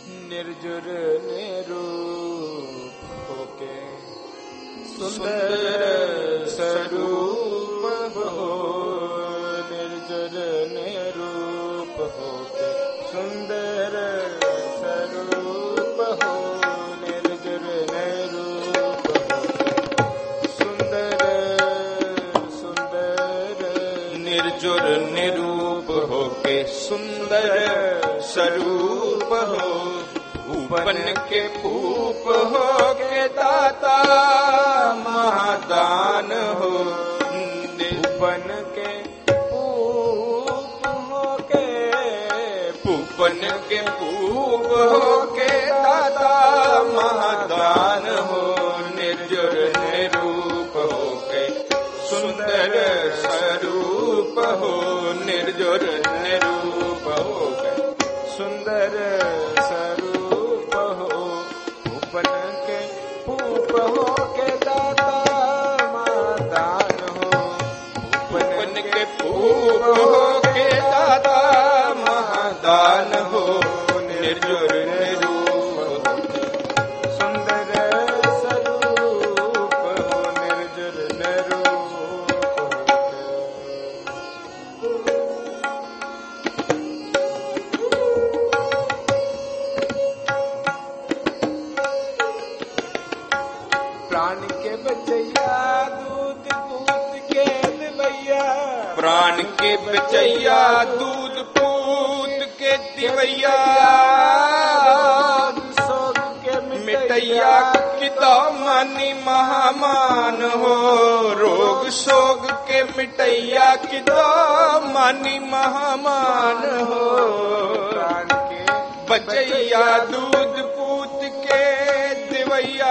निर्जुर निरूप होके सुंदर स्वरूप हो। निर्जुर निरूप होके सुंदर स्वरूप हो। निर्जुर निरूप होके सुंदर सुंदर। निर्जुर निरूप होके सुंदर स्वरूप हो। भूपन के भूप हो के दाता महादान हो। भूपन के भूप हो के भूपन के भूप हो के दाता महादान हो। निर्जुर निरूप हो के सुंदर स्वरूप हो। निर्जुर निरूप हो के सुंदर स्वरूप हो। भूपन के भूप हो के दाता महादान हो। भूपन के भूप हो के दाता महादान हो। निर्जुर निरूप हो सुंदर स्वरूप हो। निर्जुर निरूप प्राण के बचैया दूध पूत के दिवैया। प्राण के बचैया दूध पूत के दिवैया। सोग के मिटैया कितो मानी महामान हो। रोग सोग के मिटैया कितो मानी महामान हो। प्राण के बचैया दूध पूत के दिवैया।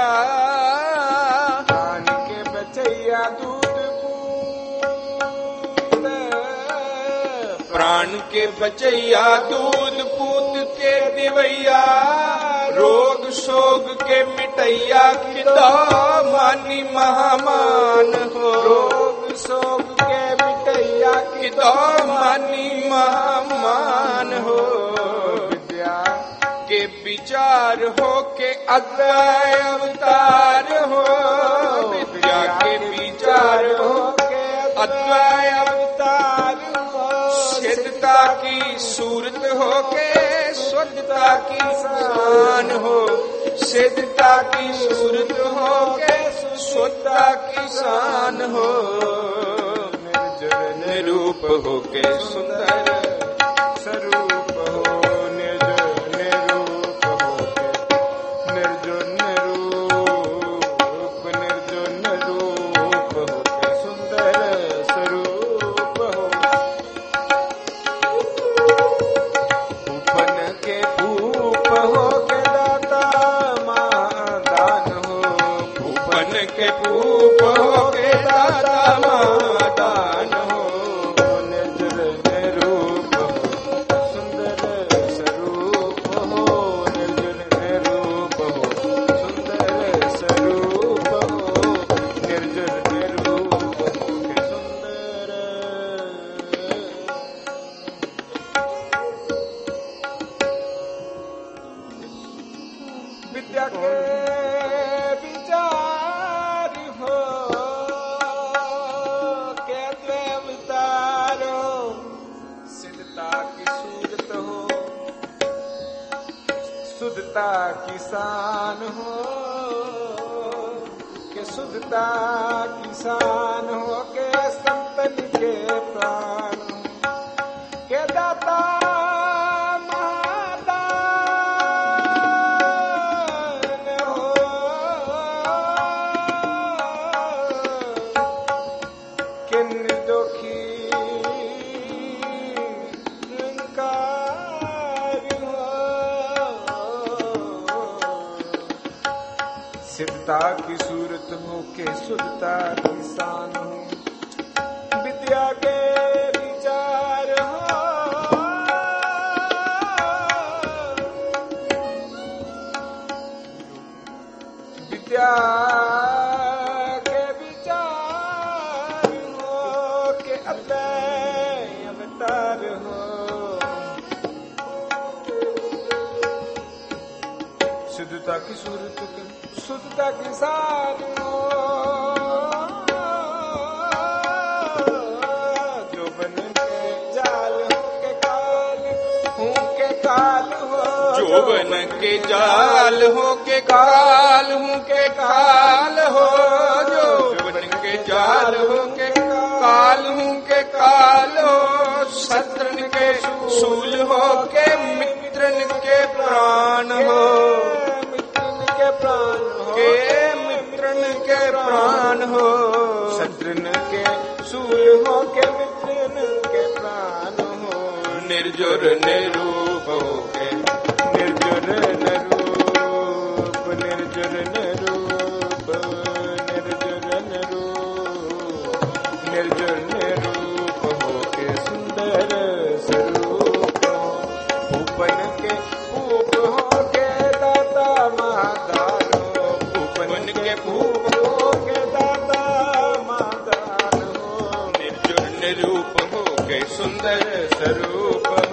प्राण के बचैया दूध पूत के दिवैया। रोग शोग के मिटैया कितो मानी महामान हो। रोग शोग के मिटैया कितो मानी महामान हो। विद्या के विचार हो के अद्वय अवतार हो। विद्या के विचार हो के अद्वय अवतार हो। सिद्धता की सूरत हो के स्वच्छता की शान हो। सिद्धता की सूरत हो के स्वच्छता की शान हो। निर्जुर निरूप हो के सुंदर स्वरूप हो। निर्जुर निरूप हो के निर्जुर निरूप। निर्जुर निरूप हो के सुंदर स्वरूप हो। भूपन के भूप हो के दाता महादान हो। भूपन के भूप हो के दाता महादान हो। निर्जुर निरूप हो सुंदर स्वरूप हो। निर्जुर निरूप हो सुंदर स्वरूप हो। निर्जुर निरूप हो के सुंदर। विद्या के विचार हो के अवतार हो। सिद्धता की सूरत हो शुद्धता की शान हो। के शुद्धता की शान हो के संतन के प्राण हो। के दाता सिद्धता की सूरत हो के शुद्धता की शान हो। विद्या के विचार हो विद्या के विचार हो के अद्वय अवतार हो। शुद्धता की सूरत के शुद्धता की सार हो, जो बन के जाल हो के काल हूँ के काल हो, जो बन के जाल हो के काल हूँ के काल हो, जो बन के जाल हो के काल हूँ के काल हो, शत्रन के सूल हो के मित्रन के प्राण हो, मित्रन के प्राण हो के मित्रन के प्राण हो, शत्रन के सूल हो के मित्रन के प्राण हो, निर्जुर निरूप हो के निर्जुर नरूप निर्जुर नरूप निर्जुर नरूप निर्जुर नरूप हो के सुंदर स्वरूप, उपन के भूप हो के दाता महादानो, उपन के भूप हो के दाता महादानो, निर्जुर निरूप हो के सुंदर स्वरूप,